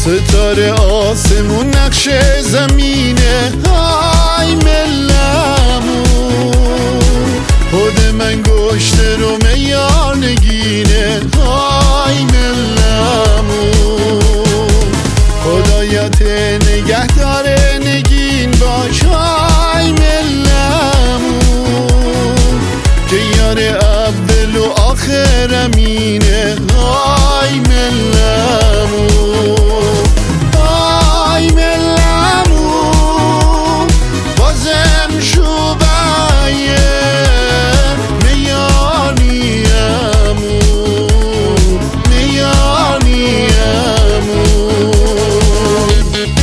ستاره آسمون نقش زمینه، های ملمون خود من گشته رو میار نگینه، های ملمون خدایت نگهدار نگین باش، های ملمون که یار اول و آخرمینه، های ملمون های ملمون بازم شوبایه میانیمون میانیمون.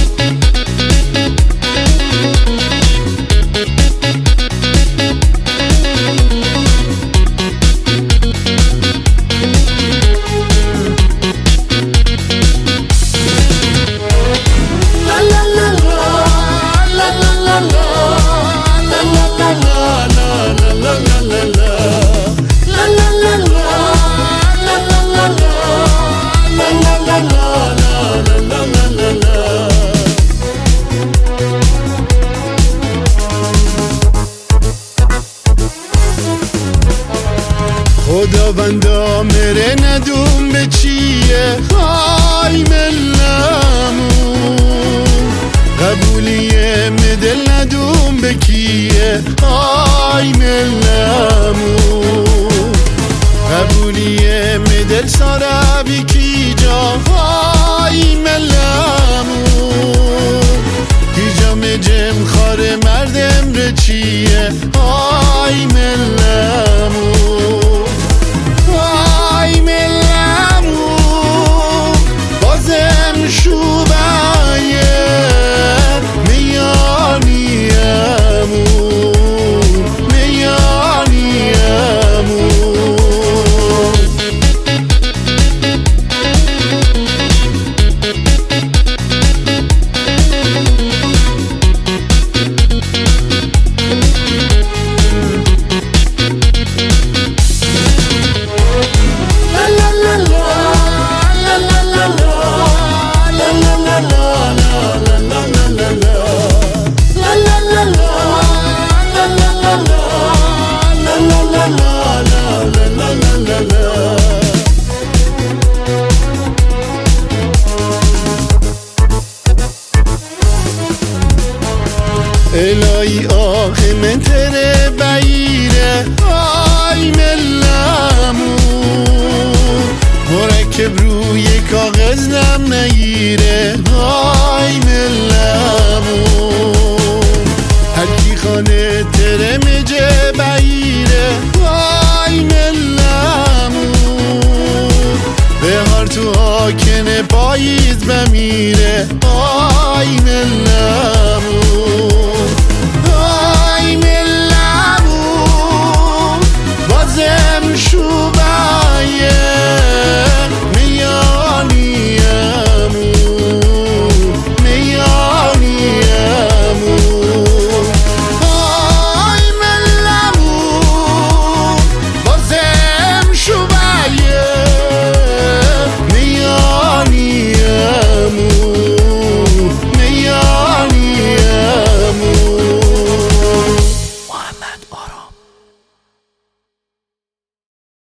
خداوندا مره ندون به چیه، های ملمون قبولیه مدل ندون به کیه، های ملمون قبولیه مدل ساربی کی جا، های ملمون کی جا مجم خاره مردم رچیه، های ملمون های ملمون بازم شوبایه میانیمون میانیمون. الهی آخه من تره بایره، های ملمون مرکب روی کاغذ نم نگیره، های ملمون هر کی خانه تره مجه بایره، های ملمون بهار تو آکنه پاییز بمیره، های ملمون